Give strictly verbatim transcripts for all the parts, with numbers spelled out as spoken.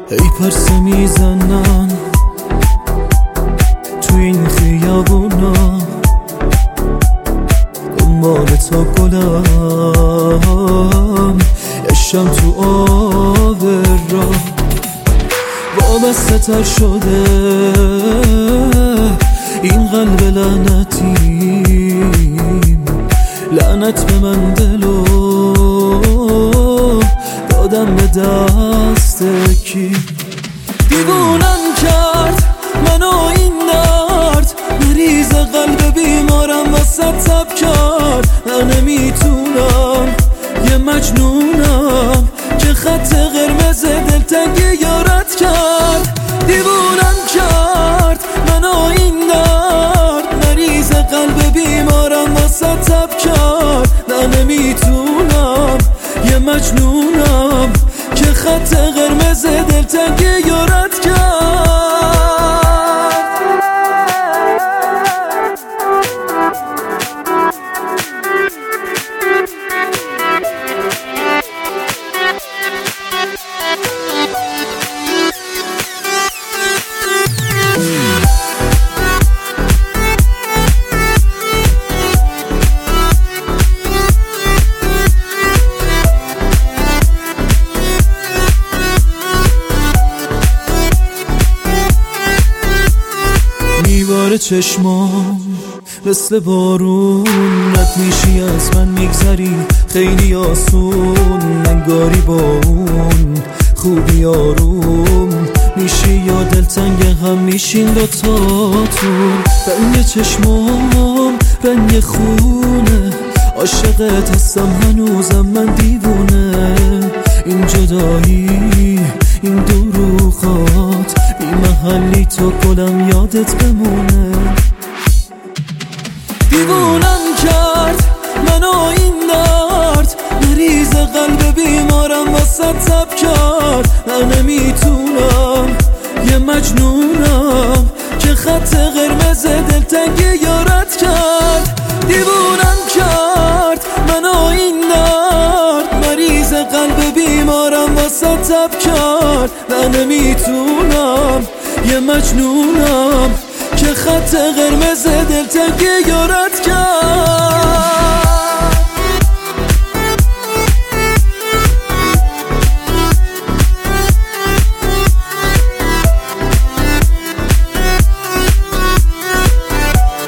ای پرسه میزنن تو این خیابونا، دنبال تا گلم یشم تو آب را وابسته تر شده این قلب لعنتیم. لعنت به من دلو دادم به دست کی، دیوونم کرد منو این درد، مریض قلب بیمارم وسط تب کرد. من نمیتونم یه مجنونم که خط قرمز دلتنگی یارت کرد. دیوونم کرد منو این درد، مریض قلب بیمارم وسط تب کرد. من نمیتونم یه مجنونم که خط قرمز دلتنگی یارت کرد. میباره چشمام مثل بارون، رد میشی از من میگذری خیلی آسون. انگاری با اون خوبی آروم میشی یا دلتنگ هم میشین دوتاتون. رنگ چشمام رنگ خونه، عاشقت هستم هنوزم من دیوونه. این جدایی این دروغات بی محلی تو گلم یادت بمونه. دیوونم کرد منو این درد، مریض قلب بیمارم وسط تب کرد. من نمیتونم یه مجنونم که خط قرمز دلتنگی یارت کرد. دیوونم کرد منو این درد، مریض قلب بیمارم وسط تب کرد. من نمیتونم یه مجنونم که خط قرمز دلتنگی یارت کرد.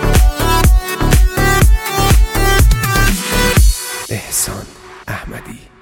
احسان احمدی.